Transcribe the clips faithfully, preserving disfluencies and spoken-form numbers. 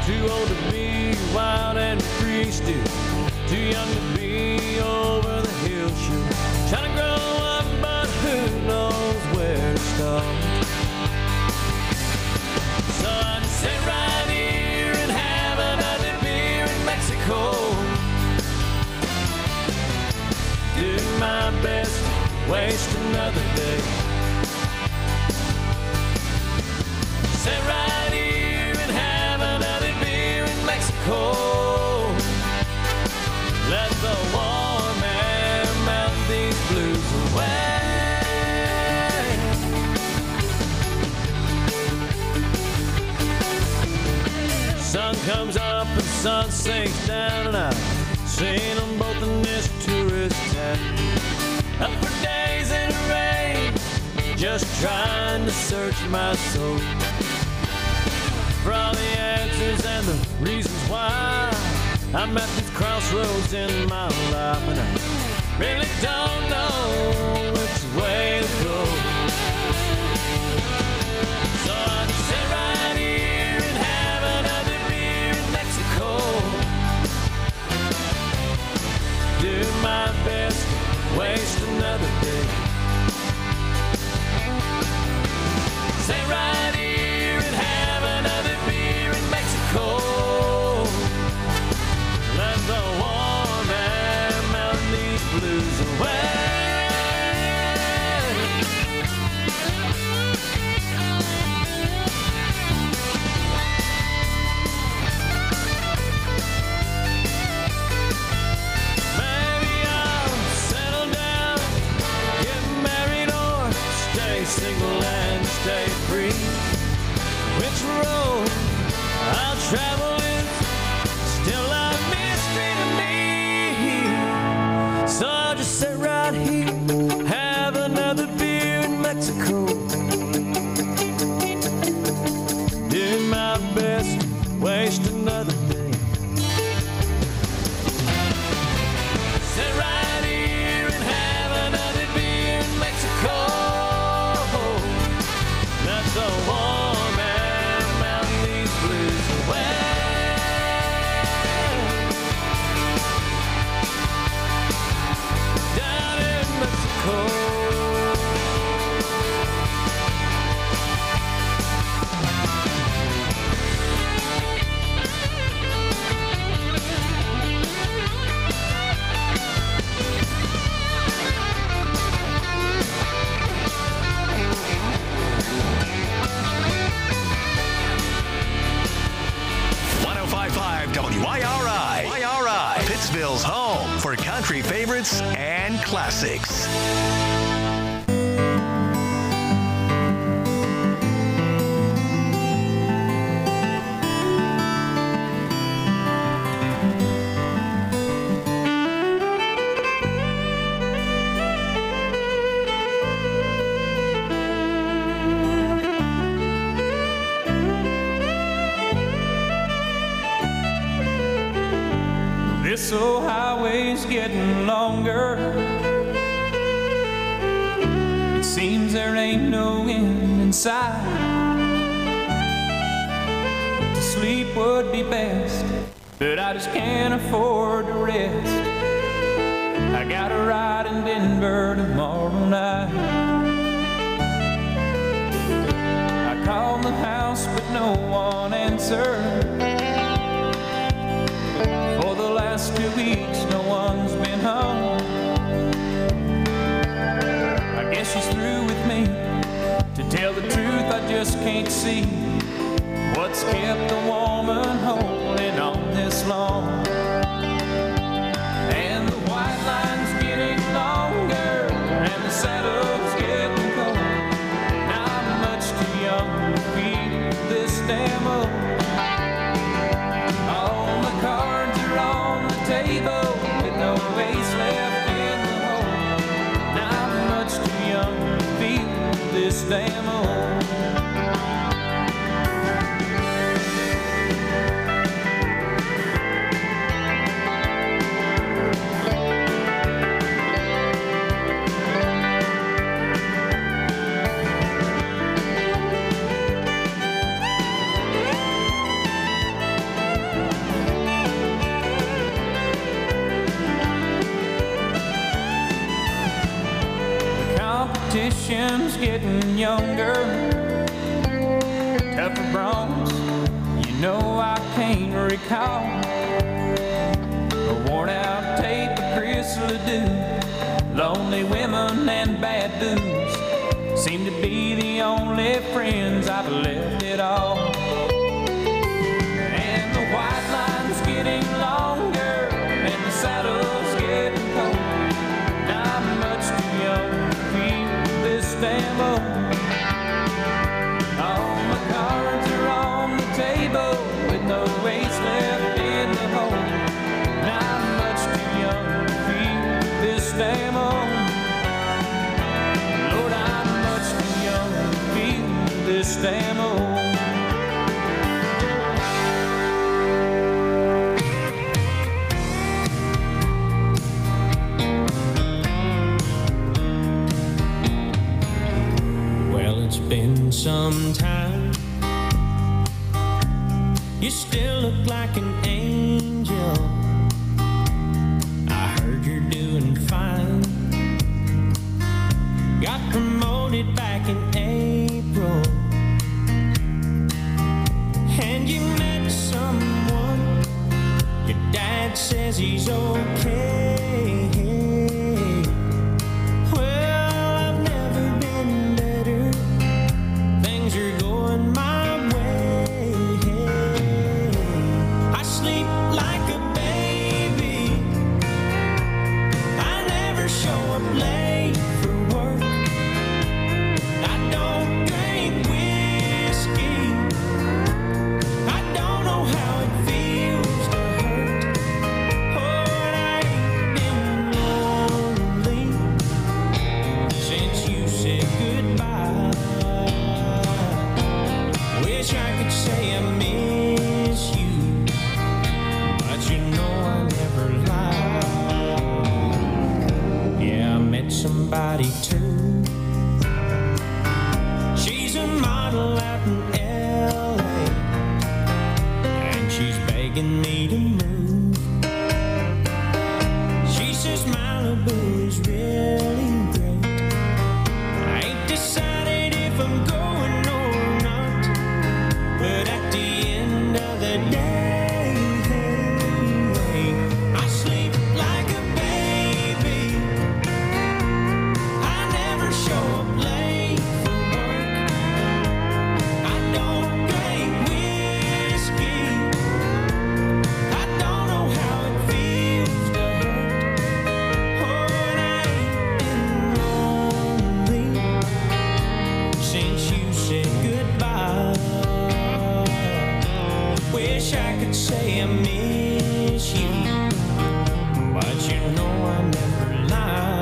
Too old to be wild and free still. Too young to be over the hill shoot. Trying to grow up, but who knows where to start. So I just sit right here and have another beer in Mexico. Do my best, waste another day. Sit right here and have another beer in Mexico. Let the warm air melt these blues away. Sun comes up and sun sinks down, and I've seen them both in this tourist town. Up for days in the rain, just trying to search my soul for all the answers and the reasons why I'm at these crossroads in my life, and I really don't know which way to go. So I just sit right here and have another beer in Mexico. Do my best, waste another day. Sit right here and have another beer in Mexico. Let the warm air melt these blues away. Maybe I'll settle down, get married, or stay single and stay free. Which road I'll travel is still a mystery to me. So I'll just sit right here, have another beer in Mexico. Do my best, waste another day. Sit right here and have another beer in Mexico. That's the warm air melt these blues away. Down in Mexico. one oh five point five W I R I. Y R I. Pittsville's home for country favorites and classics. This old highway's getting longer. It seems there ain't no end in sight. To sleep would be best, but I just can't afford to rest. I got a ride in Denver tomorrow night. I called the house, but no one answered. For the last two weeks, no one's been home. I guess she's through with me. To tell the truth, I just can't see what's kept a woman holding on this long. And the white line's getting longer, and the saddle's getting cold. Now I'm much too young to feel this damn old. All the cards are on the table with no ace left in the hole. Now I'm much too young to feel this damn old. and younger, tougher bronze, you know I can't recall. A worn out tape of Chris Ledoux, lonely women and bad booze seem to be the only friends I've left at all. And the white line's getting longer and the saddle's getting cold. I'm much too young to feel this damn old. All my cards are on the table with no ace left in the hole. And I'm much too young to feel this damn old. Lord, I'm much too young to feel this damn old. Been some time. You still look like an angel. I heard you're doing fine. Got promoted back in April, and you met someone. Your dad says he's okay. Somebody too. She's a model out in L A, and she's begging me to move. She says Malibu is really great. I ain't decided if I'm going or not, but at the end of the day, say I miss you, but you know I never lie.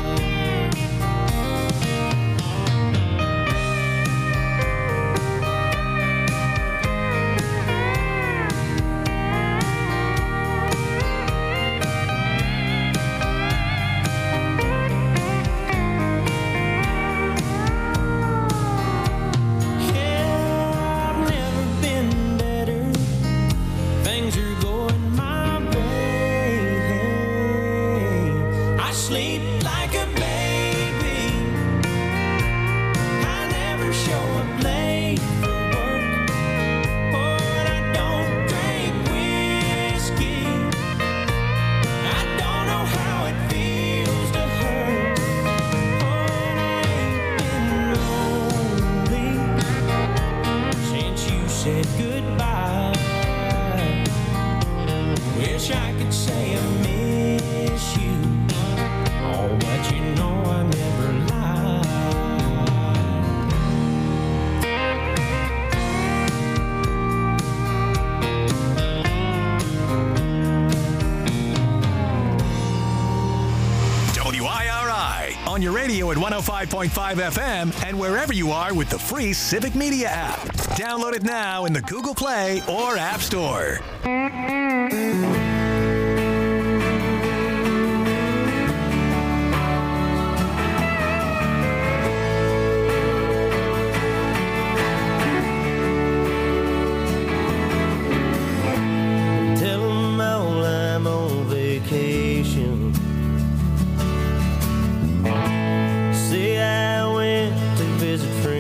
On your radio at one oh five point five F M and wherever you are with the free Civic Media app. Download it now in the Google Play or App Store. Tell 'em all I'm on vacation. Say I went to visit friends.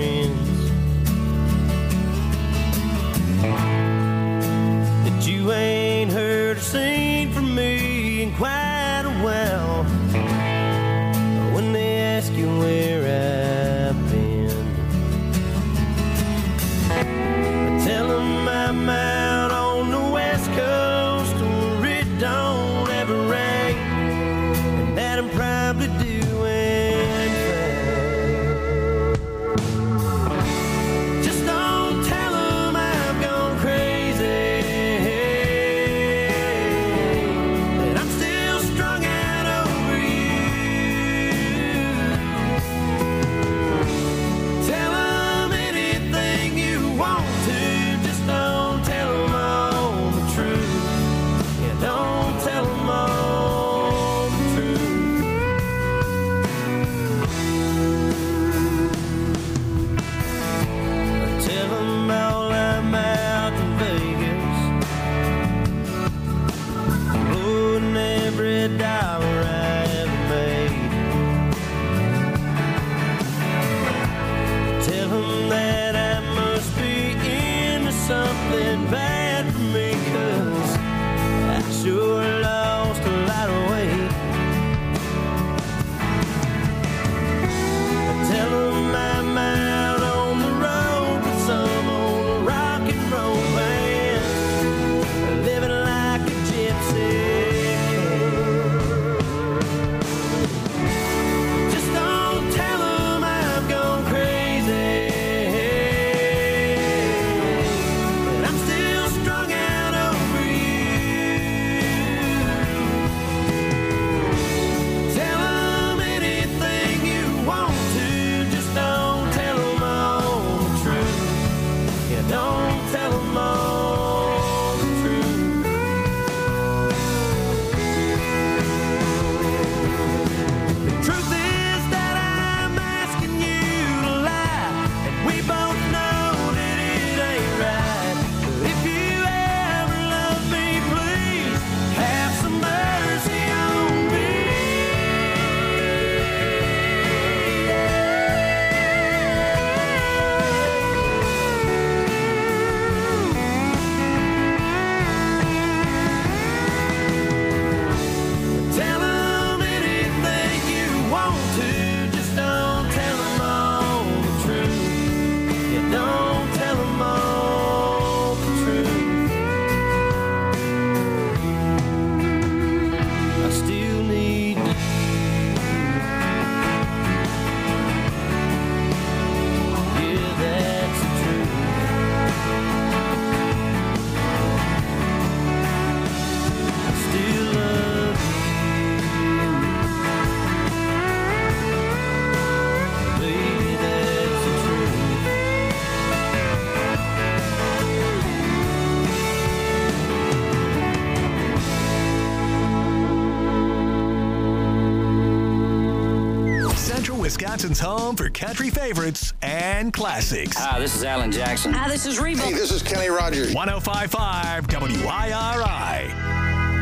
Wisconsin's home for country favorites and classics. Hi, this is Alan Jackson. Hi, this is Reba. Hey, this is Kenny Rogers. one oh five point five W I R I.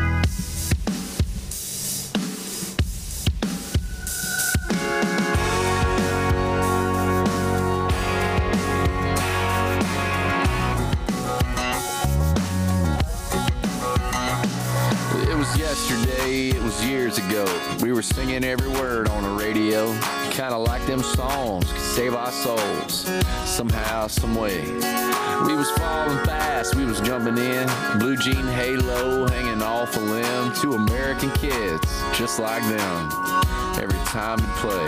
Yesterday, it was years ago. We were singing every word on the radio. Kinda like them songs could save our souls somehow, some way. We was falling fast, we was jumping in. Blue jean halo hanging off a limb. Two American kids, just like them. Every time we play,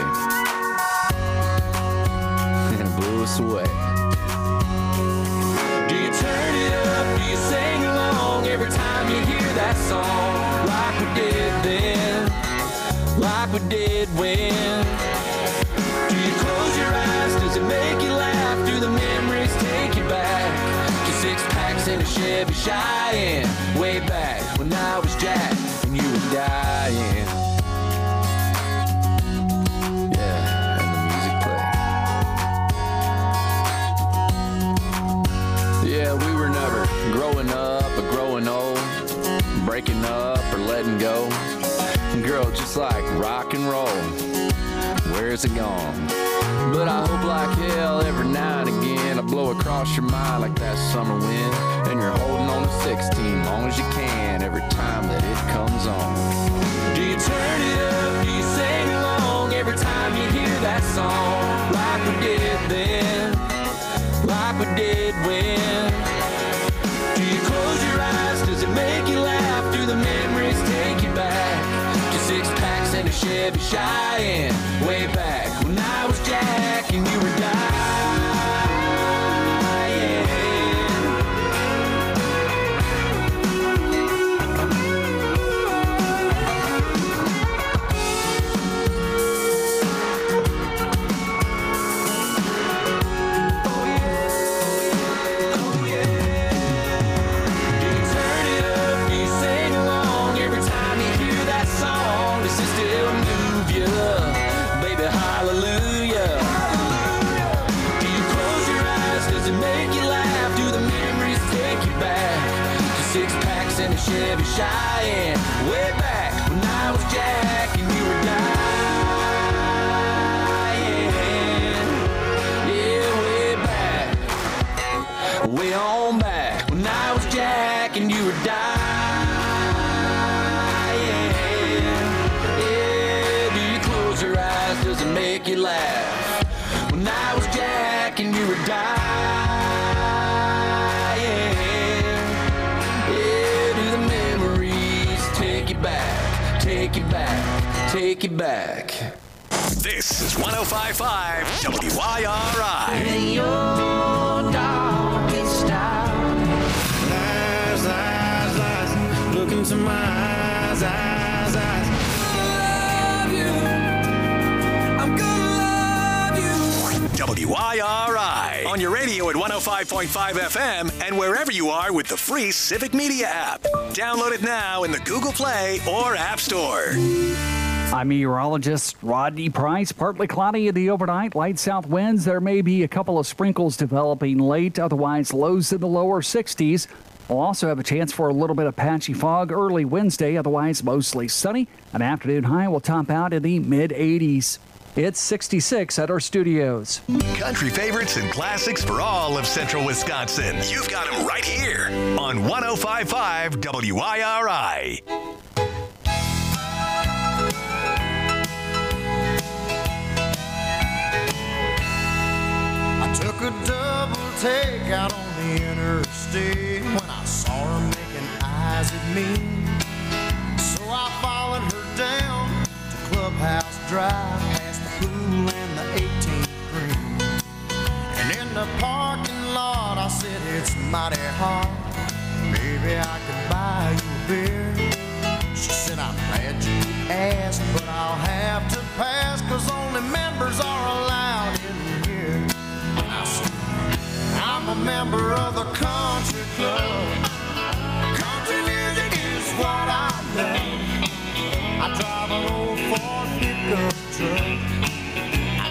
and it blew us away. Do you turn it up? Do you sing along every time you hear that song? Like we did then, like we did when. Do you close your eyes? Does it make you laugh? Do the memories take you back to six packs in a Chevy Cheyenne? Way back when I was Jack and you were dying. Yeah, and the music played. Yeah, we were never growing up or growing old, breaking up or letting go. Girl, just like rock and roll, where's it gone? But I hope like hell every now and again I blow across your mind like that summer wind, and you're holding on to sixteen long as you can every time that it comes on. Do you turn it up? Do you sing along every time you hear that song? Like we did then, like we did when. Do you close your eyes? Does it make you laugh? Do the memories take you back to six packs and a Chevy Cheyenne? Way back when I was Jack and you were dying. Chevy Cheyenne, way back when I was Jack and you were dying. Yeah, way back, way on back when I was Jack and you were dying. Yeah, do you close your eyes? Does it make you laugh? When I was Jack and you were dying. Take it back, take it back. This is one oh five point five W I R I. In your darkest hour. Lies, lies, lies. Look into my eyes, eyes, eyes. I love you. I'm gonna love you. W I R I. On your radio at one oh five point five F M and wherever you are with the free Civic Media app. Download it now in the Google Play or App Store. I'm meteorologist Rodney Price. Partly cloudy in the overnight, light south winds. There may be a couple of sprinkles developing late, otherwise lows in the lower sixties. We'll also have a chance for a little bit of patchy fog early Wednesday, otherwise mostly sunny. An afternoon high will top out in the mid eighties. It's sixty-six at our studios. Country favorites and classics for all of central Wisconsin. You've got them right here on one oh five point five W I R I. I took a double take out on the interstate when I saw her making eyes at me. So I followed her down to Clubhouse Drive, past the pool and the eighteenth green. And in the parking lot I said, it's mighty hard, maybe I could buy you a beer. She said, I'm glad you asked, but I'll have to pass, cause only members are allowed in here. And I said, I'm a member of the country club. Country music is what I love. I drive an old Ford pickup truck. I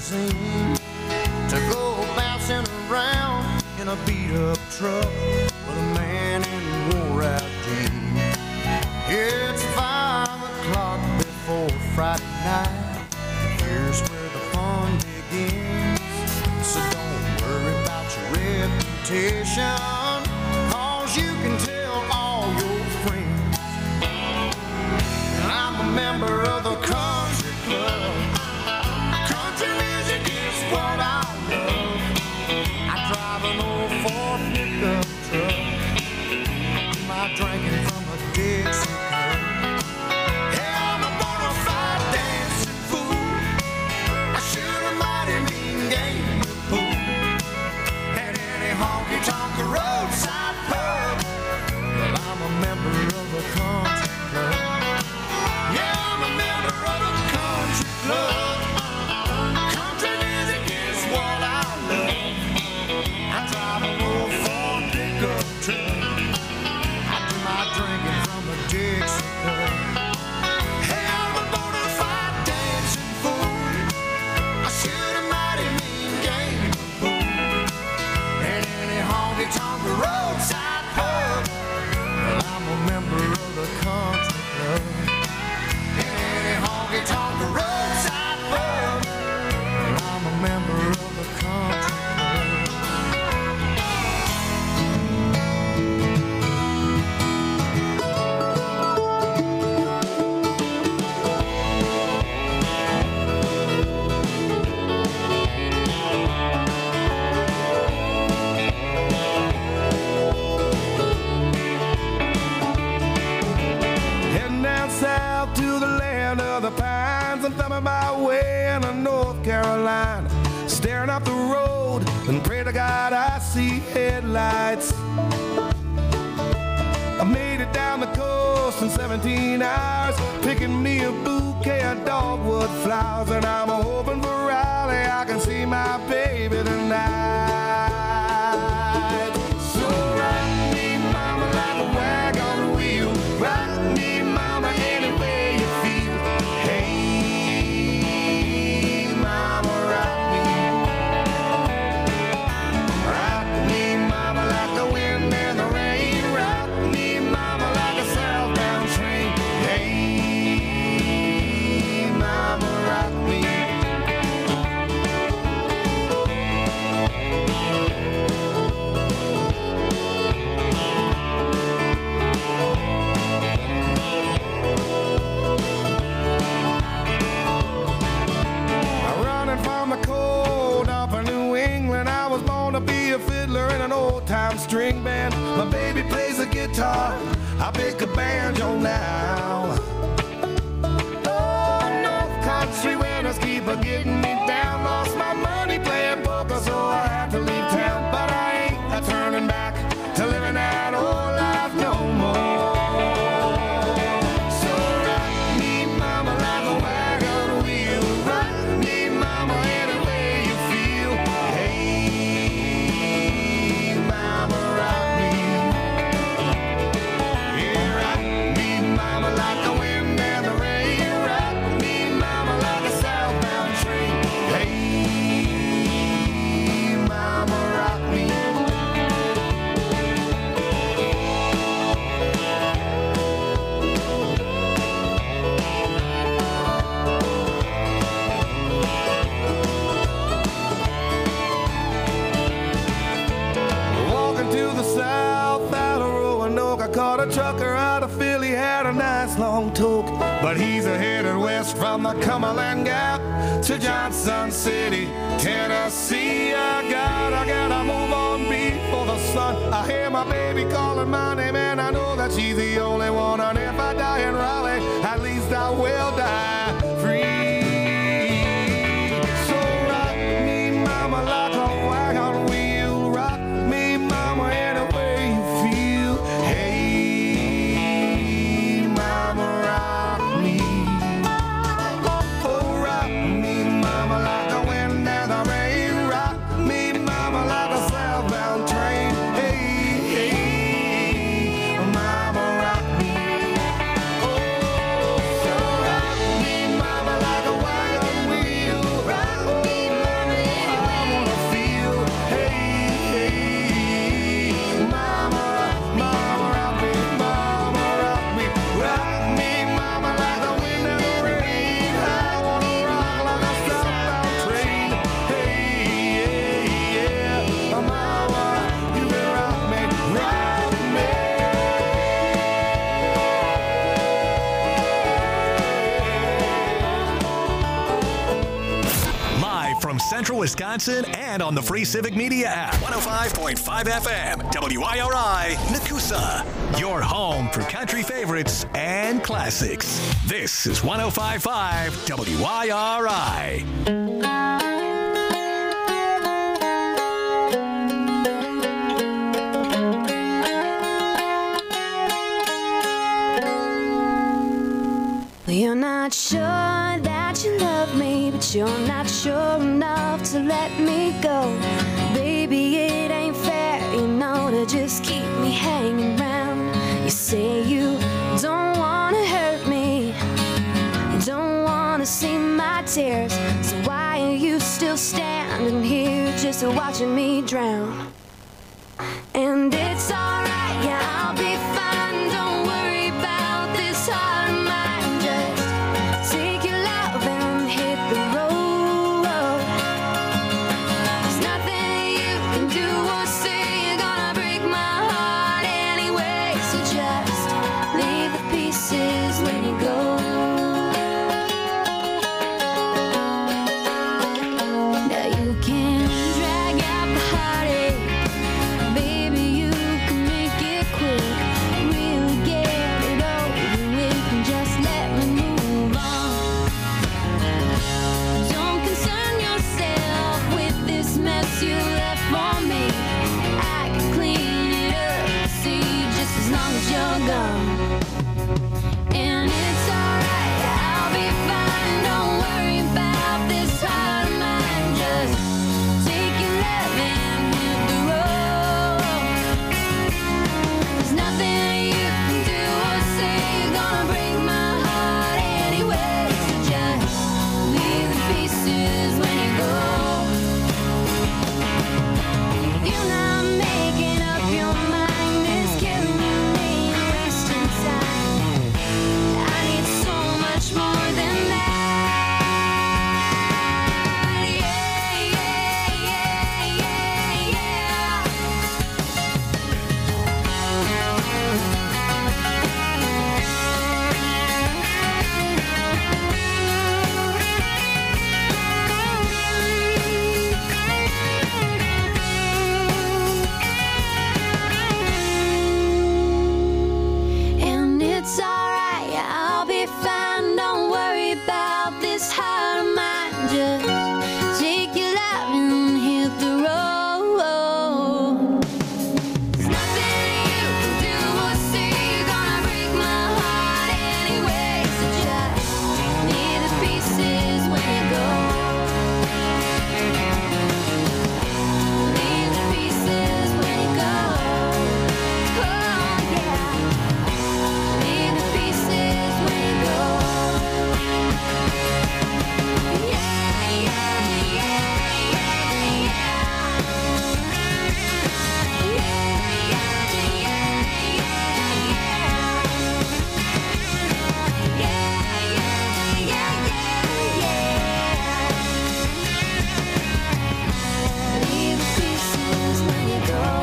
limousine to go bouncing around in a beat-up truck with a man in wore-out jeans. It's five o'clock before Friday night, and here's where the fun begins. So don't worry about your reputation, 'cause you can tell all your friends. And I'm a member of the country club. Country music is what I love. I drive an old Ford pickup truck, do my drinking from a Dixie cup. Hey, I'm a bona fide dancing fool. I shoot a mighty mean game of pool at any honky-tonk roadside pub. Well, I'm a member of a country club. Yeah, I'm a member of a country club. Country music is what I love. I drive an old Ford pickup truck. I do my drinking from a Dixie cup. Hey, I'm a bona fide dancing fool. I shoot a mighty mean game of pool at any honky-tonk roadside pub. Well, I'm a member of the country club. Any honky-tonk roadside pub. Well, I'm a member of the country club. Heading down south to the land of the pines. I'm thumbing my way into North Carolina, staring up the road and pray to God I see headlights. I made it down the coast in seventeen hours, picking me a bouquet of dogwood flowers, and I'm hoping for Raleigh I can see my baby tonight. So rock me, mama, like a wagon wheel. Rock me, mama, any way you feel. Hey, mama, rock me. Rock me, mama, like the wind and the rain. Rock me, mama, like a southbound train. Hey, mama, rock me. Running from the cold up in New England, I was born to be a fiddler in an old-time string band. My baby plays the guitar, I pick a banjo now. Oh, North Country winters keep a getting me down. Lost my money playing poker, so I had to leave town. But I ain't a turning back to living that old life no more. So rock me, mama, like a wagon wheel. Rock me, mama, any way you feel. Hey, mama, rock me. Yeah, rock me, mama, like the wind and the rain. Rock me, mama, like a southbound train. Hey, mama, rock me. Walking to the south out of Roanoke, I caught a trucker out of Philly, had a nice long toke. But he's a headed west from the Cumberland Gap to Johnson City, Tennessee. I gotta, gotta move on before the sun. I hear my baby calling my name, and I know that she's the only one. And if I die in Raleigh, at least I will die free. So rock me, mama, like a wagon wheel. Rock me, mama, any way you feel. Hey, mama, rock me. Oh, rock me, mama, like the wind and the rain. Rock me, mama, like a southbound train. Hey, hey, mama, rock me. Oh, so rock me, Wisconsin, and on the free Civic Media app. one oh five point five F M, W I R I, Nakusa. Your home for country favorites and classics. This is one oh five point five W I R I. Well, you're not sure that you love me, but you're not sure enough to let me go. Baby, it ain't fair, you know, to just keep me hanging around. You say you don't wanna hurt me, you don't wanna see my tears, so why are you still standing here just watching me drown? And it's alright, yeah, I'll be fine, don't worry about this heart of mine. Just take your love and hit the road. There's nothing you can do or say, you're gonna break my heart anyway. So just leave the pieces when you go. Now you can drag out the heartache, baby, you can make it quick. Really get it over with and just let me move on. Don't concern yourself with this mess you left for me. I can clean it up, see, just as long as you're gone. And it's alright, I'll be fine, don't worry about this heart of mine. Just take your love and hit the road. There's nothing you can do or say, you're gonna break my heart anyway. So just leave the pieces when you go. You're not making up your mind, it's killing me, you're wasting time. I need so much more than that. Yeah, yeah, yeah, yeah, yeah. And it's alright, I'll be fine, don't worry about this heart of mine. Just take your love and hit the road. There's nothing you can do or say, you're gonna break my heart anyway. So just leave the pieces when you go. Leave the pieces when you go. Oh yeah. Leave the pieces when you go. Yeah, yeah, yeah, yeah, yeah. Yeah, yeah, yeah, yeah, yeah. Yeah, yeah, yeah, yeah, yeah. Leave the pieces when you go.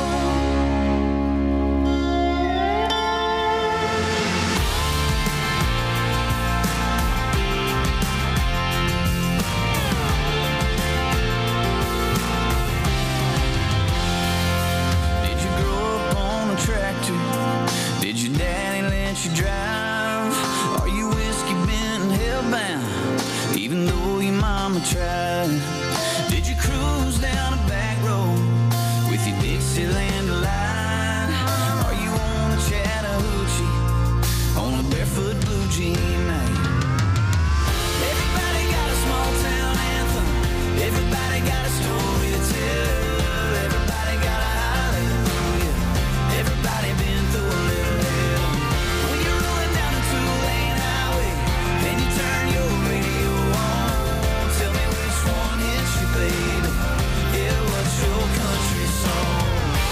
Did you grow up on a tractor? Did your daddy let you drive? Are you whiskey bent and hellbound, even though your mama tried? Did you cruise down a back road with your Dixieland line? Are you on a Chattahoochee on a barefoot blue jean night? Everybody got a small town anthem. Everybody got a story to tell. Everybody got a hallelujah. Everybody been through a little hell. When you're rolling down a two-lane highway and you turn your radio on, tell me which one hits you, baby. Yeah, what's your country song?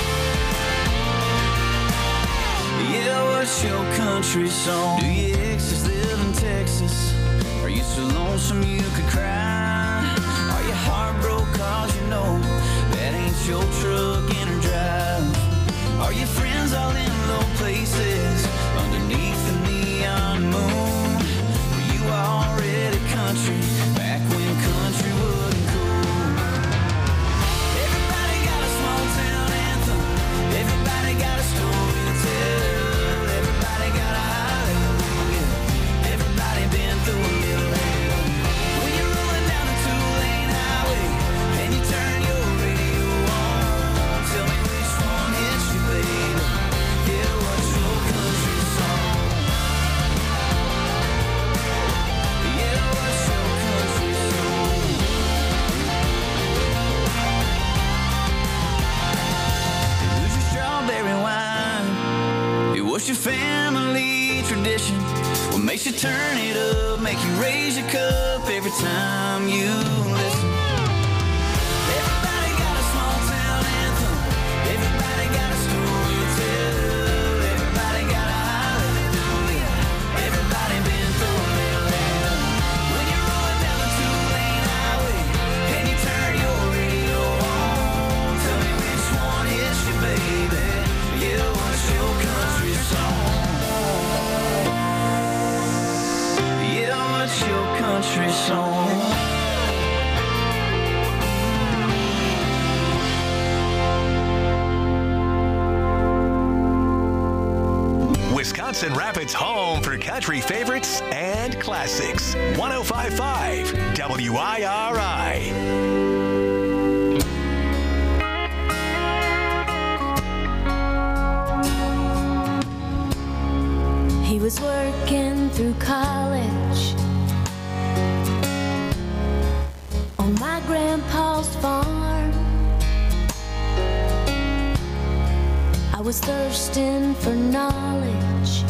Yeah, what's your country song? Do your exes live in Texas? Are you so lonesome you could cry? Are you heartbroken cause you know that ain't your truck in or drive? Are your friends all in low places underneath the neon moon? Were you already country back when country wasn't cool? station. What makes you turn it up, make you raise your cup every time you listen. Everybody got a small town anthem. Everybody got a story to tell. Everybody got a hallelujah. Everybody been through a little hell. When you're rolling down the two-lane highway and you turn your radio on, tell me which one hits you, baby. Yeah, what's your country song? Yeah, what's your country song? Wisconsin Rapids' home for country favorites and classics. one oh five point five W I R I. He was working through college on my grandpa's farm. I was thirsting for knowledge,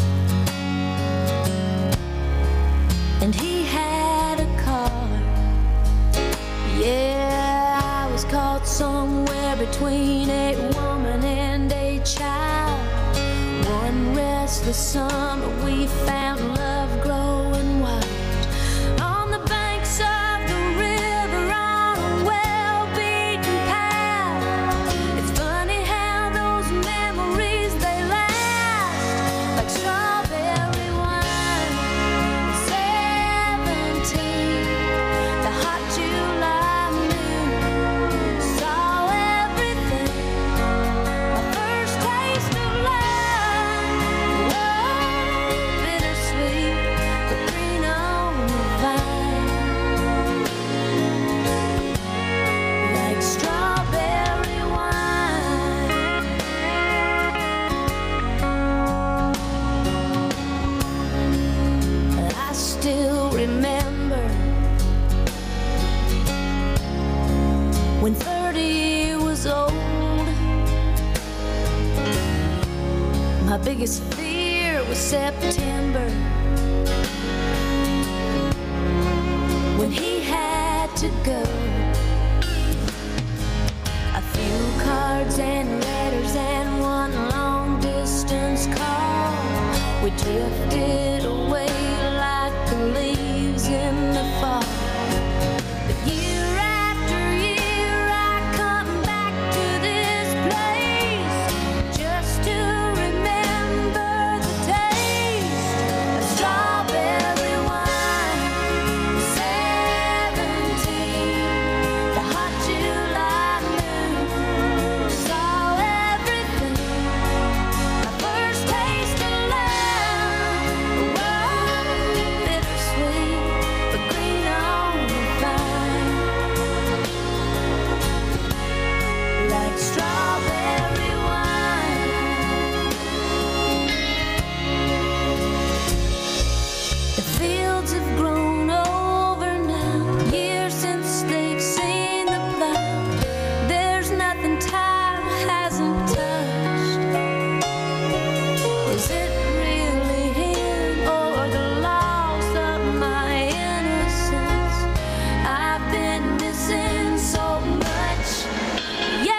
and he had a car. Yeah, I was caught somewhere between a woman and a child. One restless summer we found love growing wild on the banks of the river on a well-beaten path. It's funny how those memories, they last like strawberry wine. Seventeen, the hot July moon saw everything. My first taste of love, love, bittersweet, but green on the vine, like strawberry wine. I still remember when thirty was old. My biggest fear was September, when he had to go. A few cards and letters and one long distance call. We drifted away like the leaves in the fall. But year after year I come back to this place just to remember the taste of strawberry wine. Seventeen, the hot July moon saw everything. My first taste of love, love, bittersweet, but green on the vine, like strawberry wine. The fields have grown over now, years since they've seen the plow. There's nothing time hasn't touched. Is it really him or the loss of my innocence? I've been missing so much. Yeah.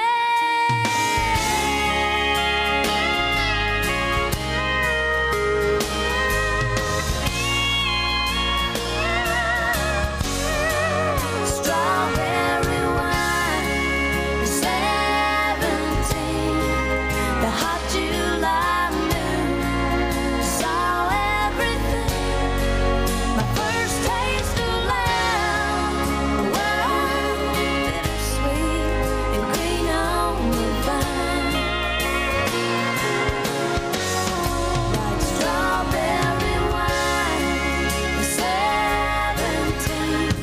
Strawberry wine, seventeen, the hot July moon saw everything. My first taste of love, love, bittersweet, and green on the vine, like strawberry wine, seventeen.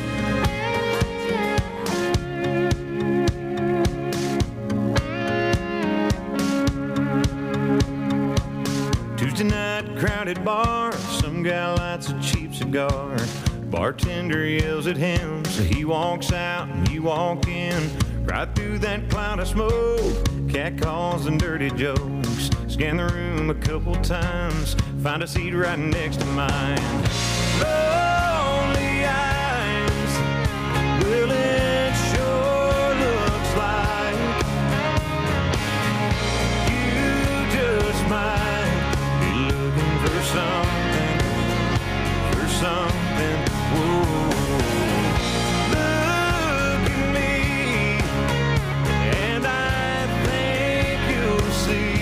Tuesday night, crowded bar. Some guy lights a cheap cigar. Bartender yells at him, so he walks out and you walk in. Right through that cloud of smoke, cat calls and dirty jokes. in the room a couple times. Find a seat right next to mine. Lonely eyes, well, it sure looks like you just might be looking for something, for something. Whoa. Look at me, and I think you'll see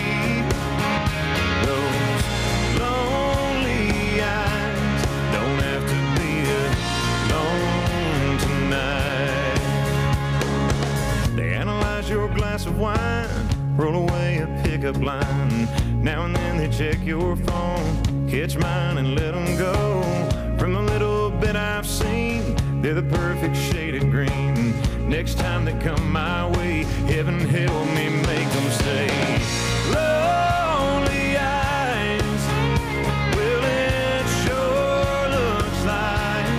those lonely eyes don't have to be alone tonight. They analyze your glass of wine, roll away a pickup line. Now and then they check your phone, catch mine and let them go. From the little bit I've seen, they're the perfect shade of green. Next time they come my way, heaven help me make them stay. Lonely eyes, well, it sure looks like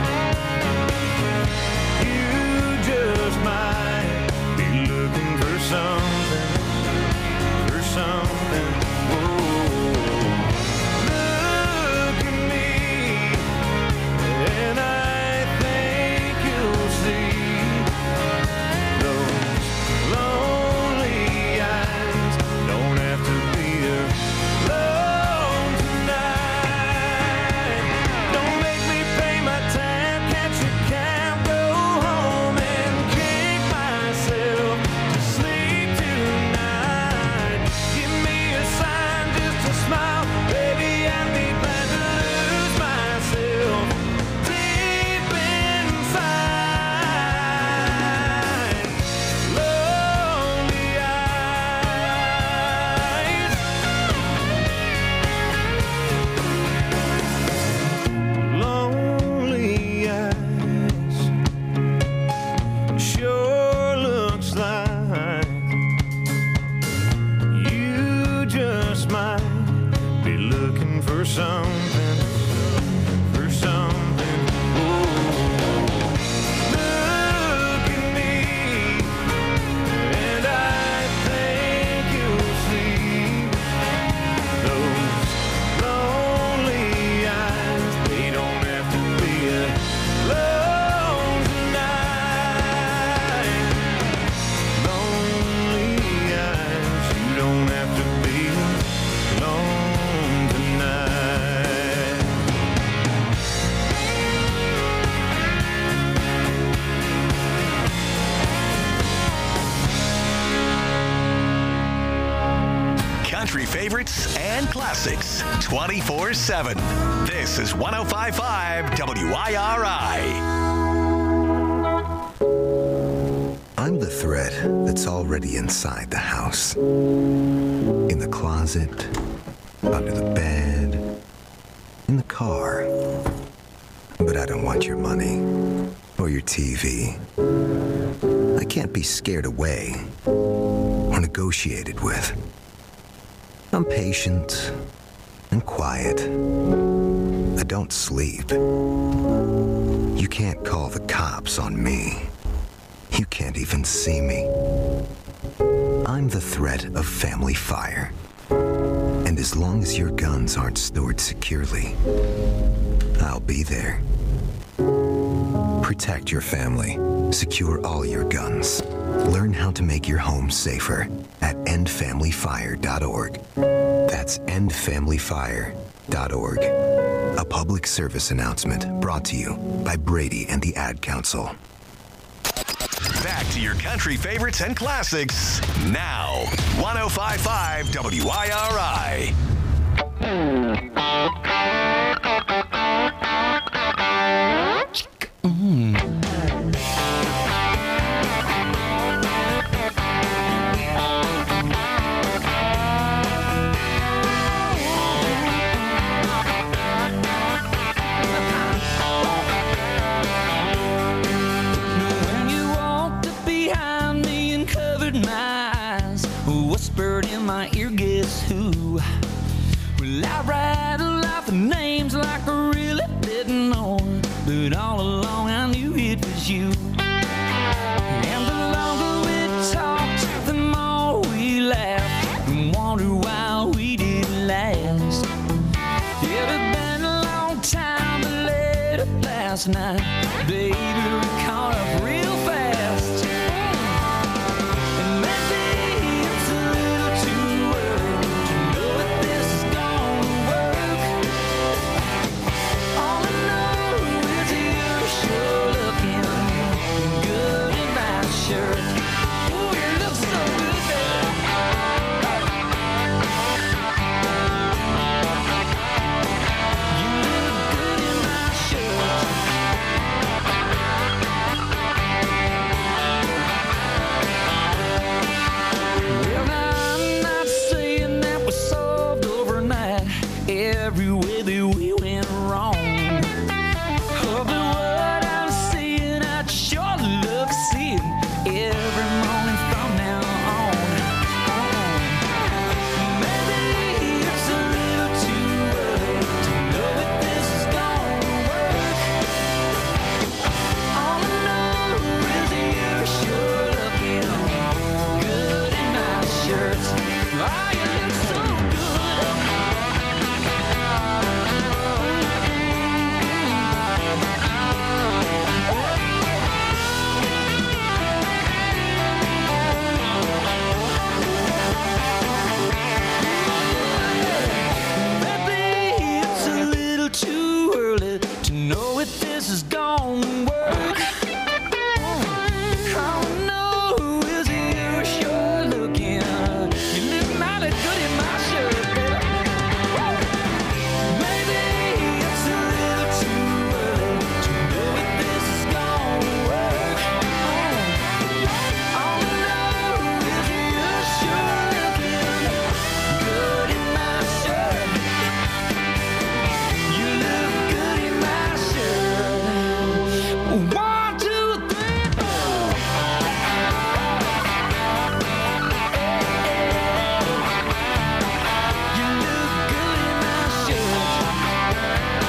you just might be looking for something, for something. Whoa. Look at me, and I think you'll see those lonely eyes don't have to be alone tonight. Don't make me pay my tab, catch a cab, go home and kick myself to sleep tonight. Give me a sign, just a smile, baby, I'd be glad to lose myself deep inside. Lonely eyes, lonely eyes, sure looks like you just might be looking for something, for something. Ooh. Look at me, and I think you'll see those lonely eyes. They don't have to be alone tonight. Lonely eyes, you don't have to be alone tonight. Country favorites and classics twenty-four seven. This is one oh five point five W I R I. I'm the thread that's already inside the house. In the closet, under the bed, in the car. But I don't want your money or your T V. I can't be scared away or negotiated with. I'm patient and quiet. I don't sleep. You can't call the cops on me. You can't even see me. I'm the threat of family fire. And as long as your guns aren't stored securely, I'll be there. Protect your family. Secure all your guns. Learn how to make your home safer at end family fire dot org. That's end family fire dot org. A public service announcement brought to you by Brady and the Ad Council. Back to your country favorites and classics now. one oh five point five W I R I. When you walked up behind me and covered my eyes, whispered in my ear, guess who? Well, I rattled off the names like I really didn't know, but all along I knew it was you. And the longer we talked, the more we laughed and wondered why we last night. Baby, we caught up real fast. And maybe it's a little too early to know that this is gonna work. All I know is you're sure looking good in my shirt. Ooh, you look so good, girl. You look good in my shirt. Well, now I'm not saying that we solved overnight every way that we went wrong. Oh, but what I'm seeing, I'd sure love seeing every morning from now on. Maybe it's a little too early to know if this is gonna work. All I know is you're sure looking good in my shirt. Oh, you look so Maybe it's a little too early to know if this is gonna work. All I know is you're sure looking. You look mighty good in my shirt, baby. Maybe it's a little too early to know if this is gonna work. All I know is you're sure looking good in my shirt. You look good in my shirt. One, two, three, four. You look good in my shirt.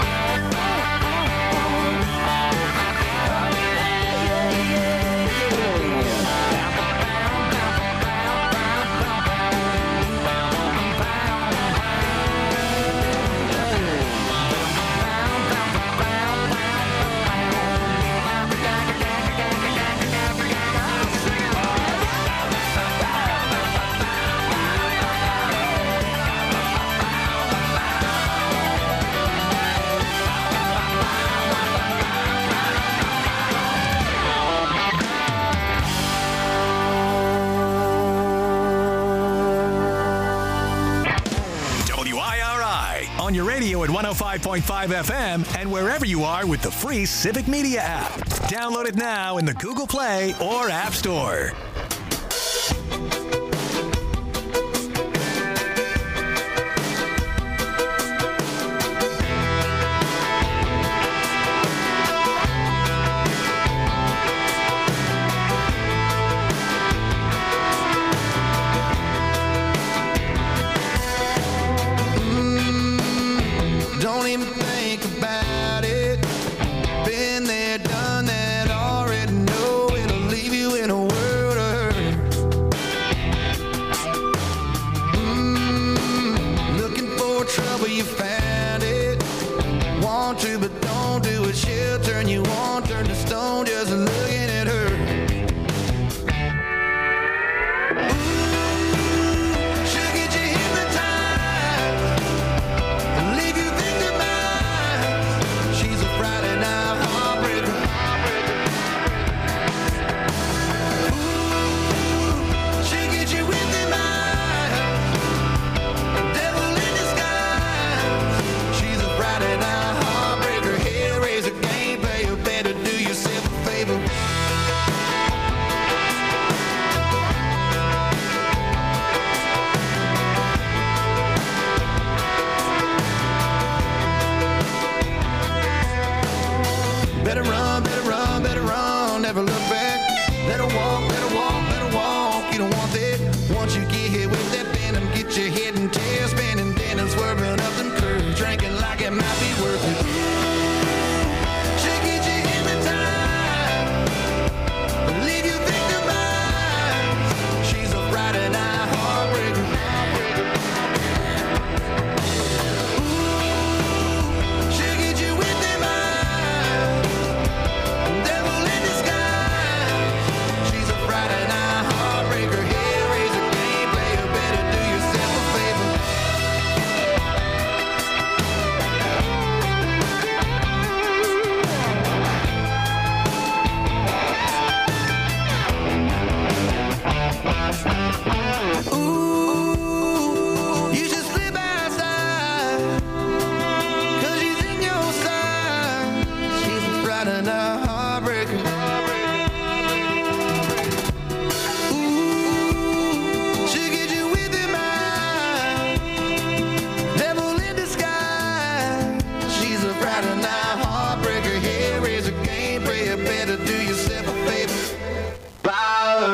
W I R I on your radio at one oh five point five F M and wherever you are with the free Civic Media app. Download it now in the Google Play or App Store. Don't even think about it. Been there, done that, already know it'll leave you in a world of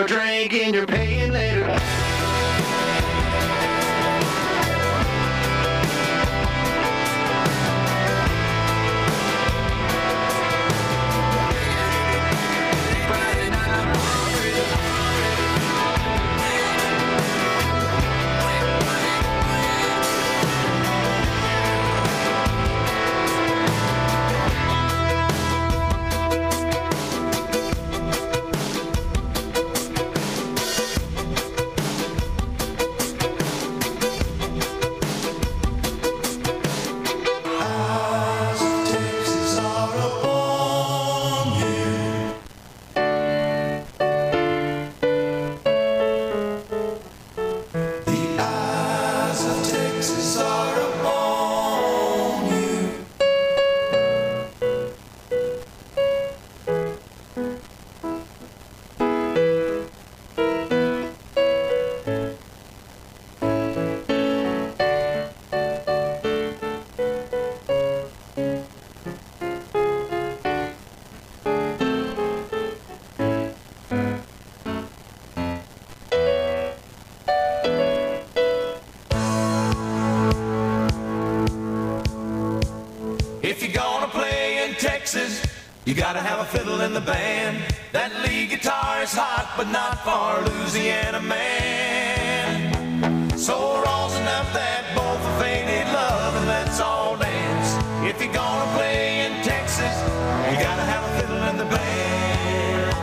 your drink and you're paying later. You gotta have a fiddle in the band. That lead guitar is hot, but not for a Louisiana man. So raw's enough that both are faded love, and let's all dance. If you're gonna play in Texas, you gotta have a fiddle in the band.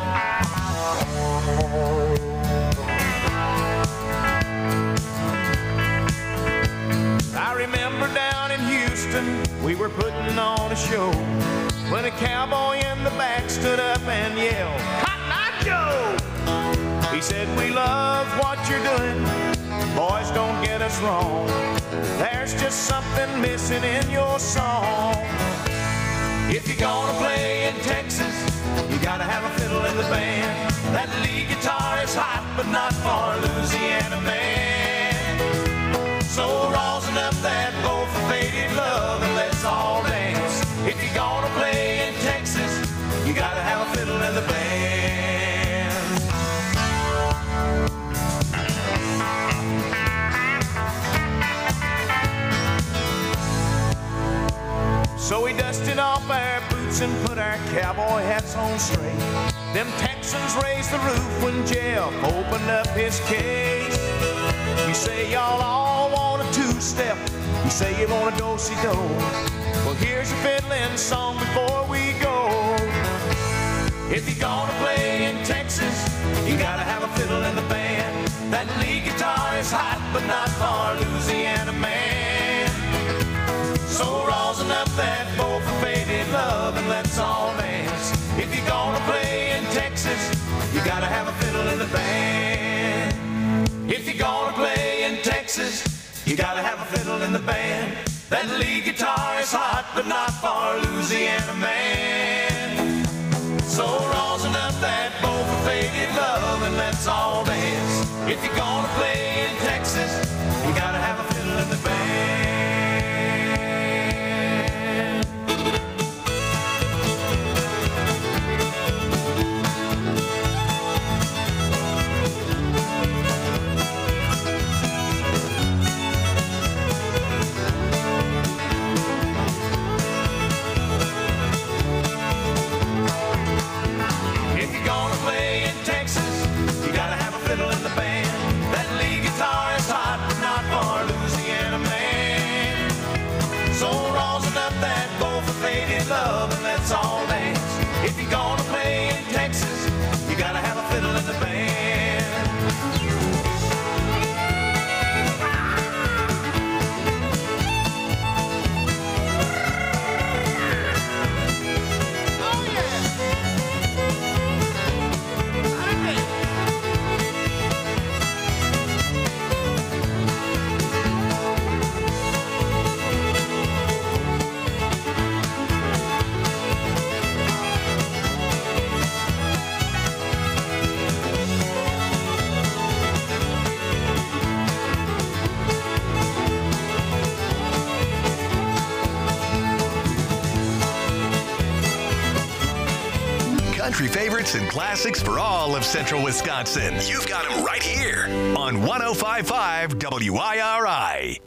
I remember down in Houston, we were putting on a show, when a cowboy in the back stood up and yelled, "Cotton Eye Joe!" He said, "We love what you're doing, boys, don't get us wrong. There's just something missing in your song. If you're gonna play in Texas, you gotta have a fiddle in the band. That lead guitar is hot, but not for a Louisiana man. So raw's enough that both are faded love, and let's all dance. If you're gonna play in Texas, you gotta have a fiddle in the band." So we dusted off our boots and put our cowboy hats on straight. Them Texans raised the roof when Jeff opened up his case. You say y'all all want a two-step, you say you want a do-si-do. Well, here's a fiddling song before we go. If you're gonna play in Texas, you gotta have a fiddle in the band. That lead guitar is hot, but not for a Louisiana man. So raw's enough that both are faded love, and let's all dance. If you're gonna play in Texas, you gotta have a fiddle in the band. If you're gonna play in Texas, you gotta have a fiddle in the band. That lead guitar is hot, but not for a Louisiana man. So raw's enough that both are faded love, and let's all dance. If you're gonna play in Texas, you gotta have a fiddle in the band. If you're gonna play in Texas, you gotta have a fiddle in the band. That lead guitar country favorites and classics for all of central Wisconsin. You've got them right here on one oh five point five W I R I.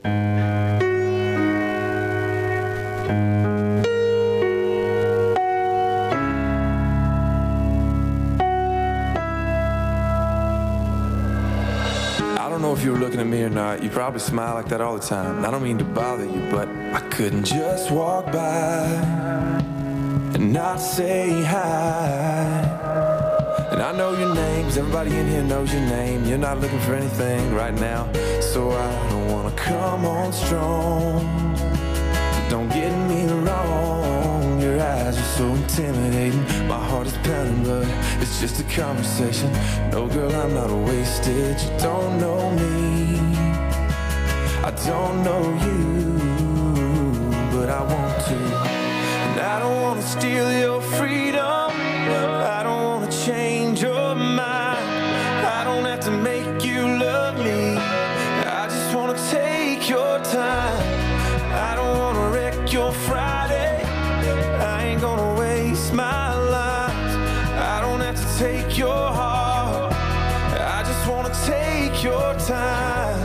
I don't know if you were looking at me or not. You probably smile like that all the time. And I don't mean to bother you, but I couldn't just walk by and not say hi. And I know your name, 'cause everybody in here knows your name. You're not looking for anything right now, so I don't wanna come on strong. But don't get me wrong, your eyes are so intimidating. My heart is pounding, but it's just a conversation. No, girl, I'm not wasted. You don't know me, I don't know you, but I want to. And I don't wanna steal your freedom, I don't wanna change your mind. I don't have to make you love me, I just wanna take your time. I don't wanna wreck your Friday, I ain't gonna waste my life. I don't have to take your heart, I just wanna take your time.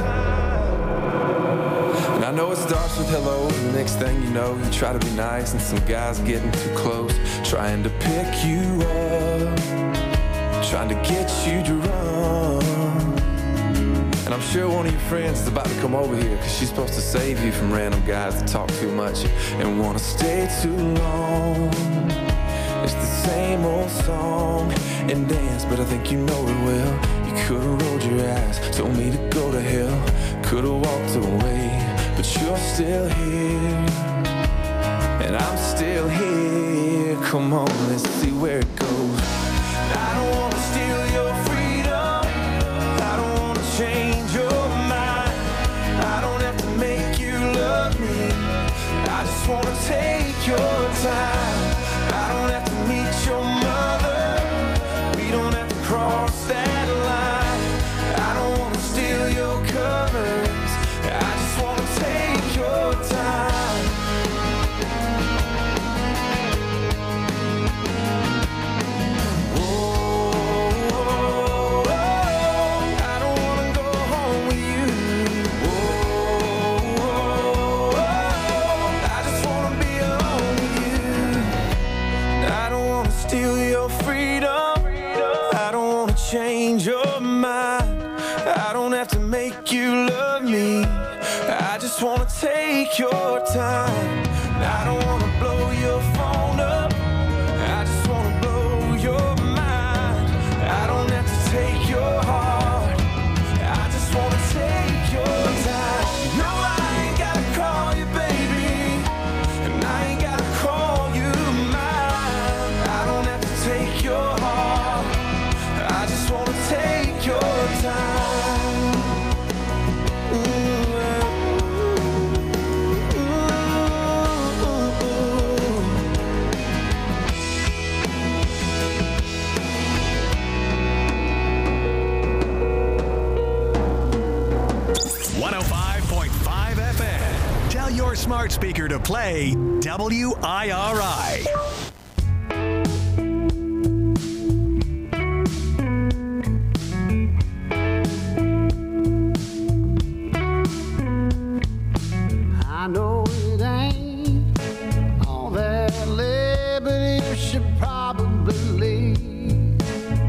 And I know it starts with hello, and the next thing you know, you try to be nice, and some guy's getting too close, trying to pick you up, trying to get you to run. And I'm sure one of your friends is about to come over here, 'cause she's supposed to save you from random guys that talk too much and wanna stay too long. It's the same old song and dance, but I think you know it well. You could've rolled your eyes, told me to go to hell, could've walked away, but you're still here, and I'm still here. Come on, let's see where it goes. I don't wanna steal your freedom, I don't wanna change your mind. I don't have to make you love me, I just wanna take your time. I don't have to meet your mother, we don't have to cross that line. I don't wanna steal your covers, I just wanna take your time. Oh, oh, oh, I don't wanna go home with you. Oh, oh, oh, I just wanna be alone with you. I don't wanna steal your freedom, I don't wanna change your mind. I don't have to make you love me, I just wanna take your time. I don't wanna blow your phone up, I just wanna blow your mind. I don't have to take your heart, I just wanna take your time. No, I ain't gotta call you baby, and I ain't gotta call you mine. I don't have to take your heart, I just wanna take your time. Ooh, ooh, ooh, ooh. one oh five point five F M. Tell your smart speaker to play W I R I. I know it ain't all that lit, but you should probably leave.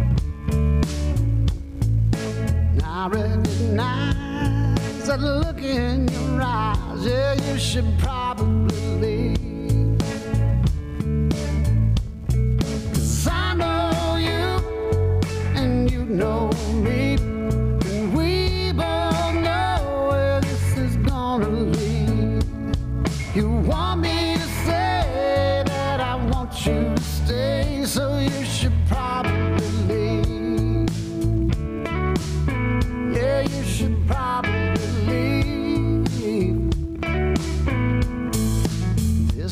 I recognize that look in your eyes, yeah, you should probably leave. 'Cause I know you, and you know me, and we both know where this is gonna lead. You want me to say that I want you to stay, so you should probably leave. Yeah, you should probably leave.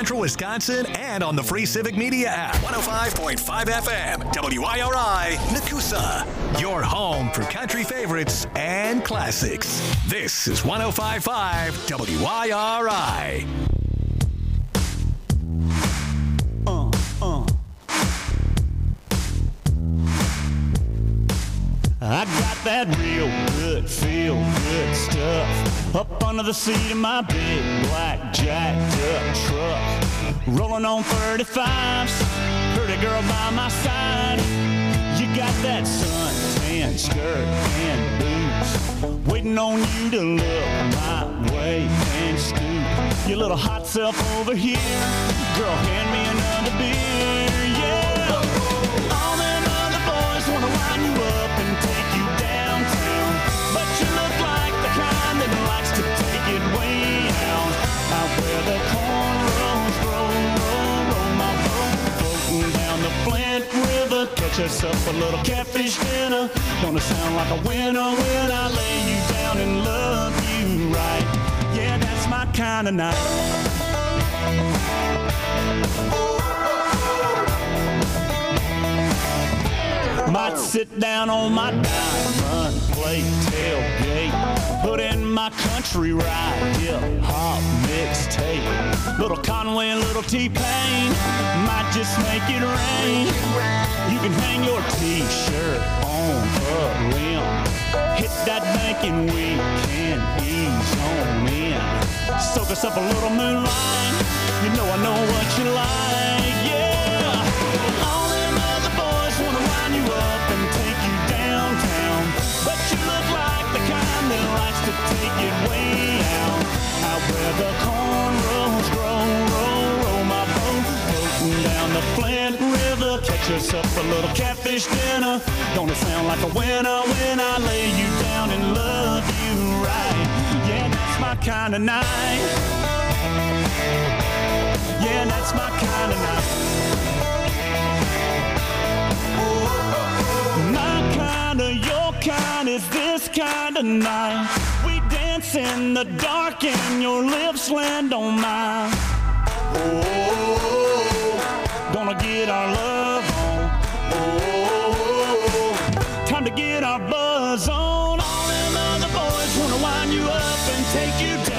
Central Wisconsin and on the Free Civic Media app. one oh five point five F M, W I R I, Nakusa. Your home for country favorites and classics. This is one oh five point five W I R I. Uh, uh. I got that real good, feel good stuff up under the seat of my big black jacked up truck. Rolling on thirty-fives, pretty girl by my side. You got that suntan skirt and boots, waiting on you to look my way and stoop. Your little hot self over here, girl, hand me another beer, yeah. All them other boys wanna line you up and take you downtown, but you look like the kind that likes to take it way out. Out where the cornrows grow, roll, roll my boat, floating down the Flint River. Catch us up a little catfish dinner. Gonna sound like a winner when I lay you down and love you right. Yeah, that's my kind of night. Might sit down on my diamond plate tailgate, put in my country ride, hip hop mixtape. Little Conway, little T-Pain, might just make it rain. You can hang your T-shirt on a limb, hit that bank and we can ease on in. Soak us up a little moonlight, you know I know what you like, yeah. All them other boys wanna line you up and take you downtown, but you look like the kind that likes to take it way out. Out where the cornrows grow, roll, roll my boat, floating down the Flint River. Catch us up a little catfish dinner. Gonna sound like a winner when I lay you down and love you right. Yeah, that's my kind of night. Yeah, that's my kind of night. My kind of, your kind is this kind of night. We dance in the dark and your lips land on mine. Oh, gonna get our love on. Oh, time to get our buzz on. All them other boys wanna wind you up and take you down.